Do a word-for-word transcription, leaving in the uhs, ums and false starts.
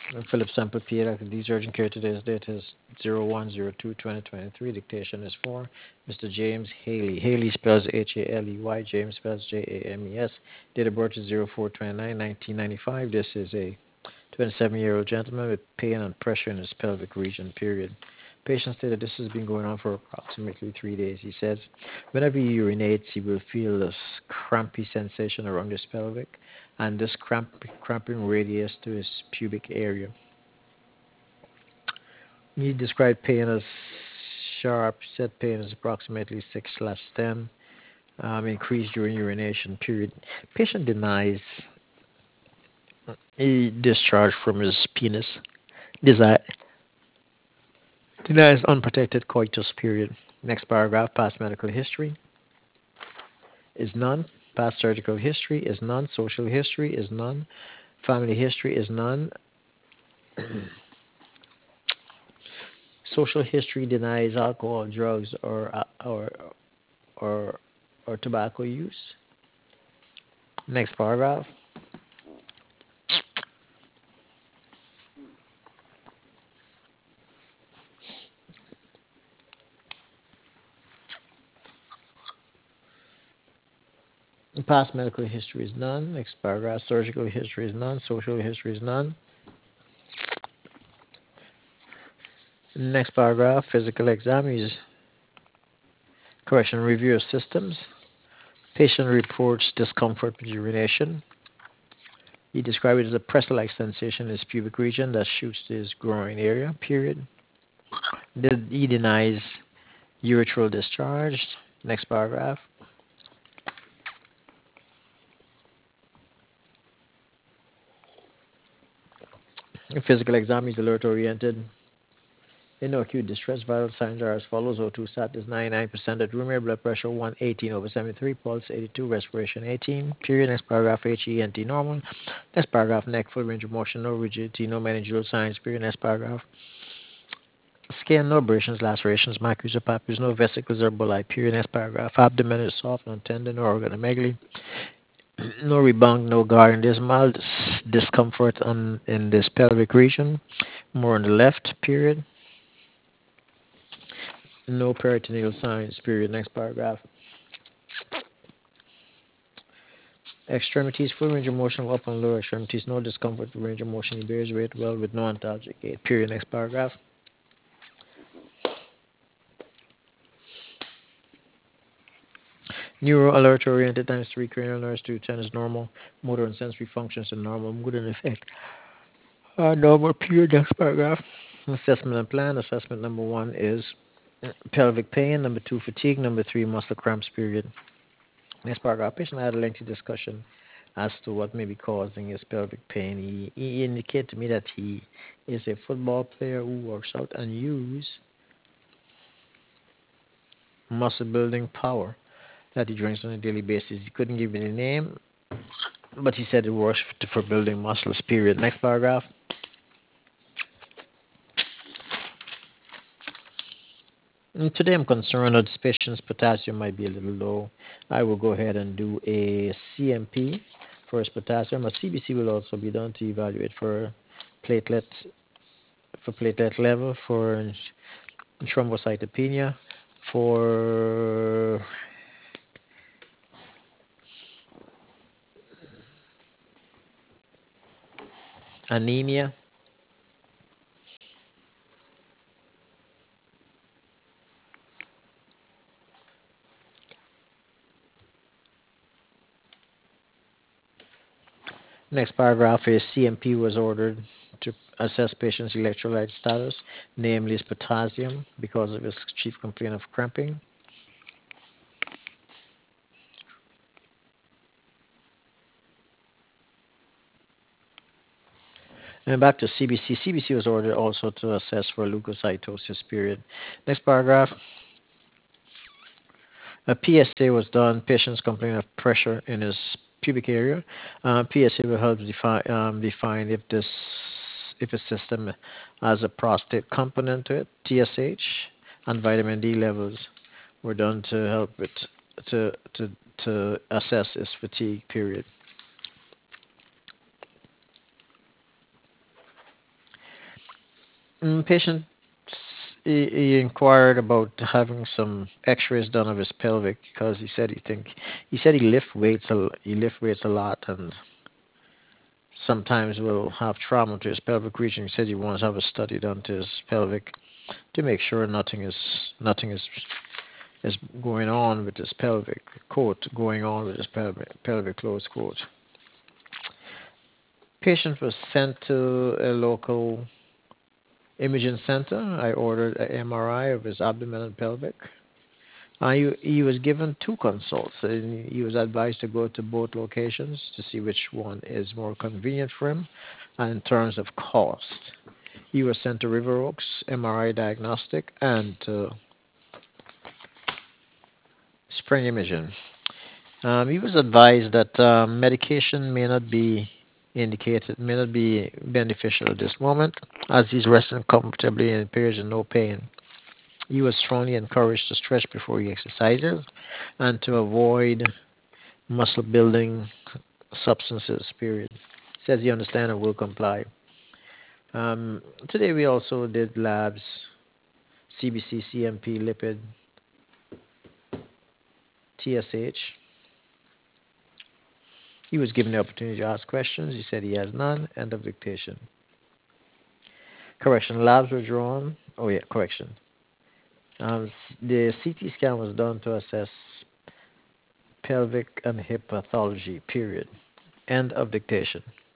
Uh, Philip Sample P. These urgent care today's date is zero one zero two twenty twenty-three. Dictation is for Mister James Haley. Haley spells H A L E Y. James spells J A M E S. Date of birth is zero four twenty-nine nineteen ninety-five. This is a twenty-seven-year-old gentleman with pain and pressure in his pelvic region, period. Patient stated this has been going on for approximately three days. He says, whenever he urinates, he will feel this crampy sensation around his pelvic, and this cramp, cramping radiates to his pubic area. He described pain as sharp, said pain is approximately six slash ten, um, increased during urination, period. Patient denies a discharge from his penis, desi- denies unprotected coitus, period. Next paragraph, past medical history is none. Past surgical history is none. Social history is none. Family history is none. Social history denies alcohol, drugs, or uh, or or or tobacco use. Next paragraph. Past medical history is none. Next paragraph. Surgical history is none. Social history is none. Next paragraph. Physical exam is correction review of systems. Patient reports discomfort with urination. He described it as a pressure-like sensation in his pubic region that shoots to his groin area, period. He denies urethral discharge. Next paragraph. Physical exam is alert-oriented. In no acute distress, vital signs are as follows. O two sat is ninety-nine percent at room air, blood pressure one eighteen over seventy-three, pulse eighty-two, respiration eighteen. Period. Next paragraph, H E N T normal. Next paragraph, neck, full range of motion, no rigidity, no meningeal signs. Period. Next paragraph, skin, no abrasions, lacerations, macros or papules, no vesicles or bulli. Period. Next paragraph, abdomen is soft, non tender, no organomegaly, no rebound, no guarding. There's mild discomfort on, in this pelvic region, more on the left. Period. No peritoneal signs. Period. Next paragraph. Extremities, full range of motion of upper and lower extremities, no discomfort with range of motion. He bears weight well with no antalgic gait. Period. Next paragraph. Neuro alert oriented times three cranial nerves two ten is normal. Motor and sensory functions are normal. Mood and effect are normal. Period. Next paragraph. Assessment and plan. Assessment number one is pelvic pain. Number two, fatigue. Number three, muscle cramps. Period. Next paragraph. Patient had a lengthy discussion as to what may be causing his pelvic pain. He, he indicated to me that he is a football player who works out and use muscle building power that he drinks on a daily basis. He couldn't give me the name, but he said it works for building muscles. Period. Next paragraph. And today I'm concerned that this patient's potassium might be a little low. I will go ahead and do a C M P for his potassium. A C B C will also be done to evaluate for platelet for platelet level, for thrombocytopenia, for anemia. Next paragraph is C M P was ordered to assess patient's electrolyte status, namely his potassium, because of his chief complaint of cramping. And back to C B C. C B C was ordered also to assess for leukocytosis, period. Next paragraph. A P S A was done. Patient's complaint of pressure in his pubic area. Uh, P S A will help define, um, define if this if a system has a prostate component to it. T S H and vitamin D levels were done to help it to to to assess his fatigue. Period. Mm, patient s- he, he inquired about having some X-rays done of his pelvic because he said he think he said he lift weights a, l- he lift weights a lot and sometimes will have trauma to his pelvic region. He said he wants to have a study done to his pelvic to make sure nothing is nothing is is going on with his pelvic quote going on with his pelvic pelvic close quote. Patient was sent to a local imaging center. I ordered an M R I of his abdomen and pelvic. Uh, he, he was given two consults, and he was advised to go to both locations to see which one is more convenient for him. And in terms of cost, he was sent to River Oaks M R I Diagnostic and to Spring Imaging. Um, he was advised that um, medication may not be indicated, may not be beneficial at this moment, as he's resting comfortably and appears in no pain. He was strongly encouraged to stretch before he exercises and to avoid muscle building substances, period. Says he understands and will comply. Um, today we also did labs, C B C, C M P, lipid, T S H. He was given the opportunity to ask questions. He said he has none. End of dictation. Correction, labs were drawn. Oh yeah, correction. Um, the C T scan was done to assess pelvic and hip pathology, period. End of dictation.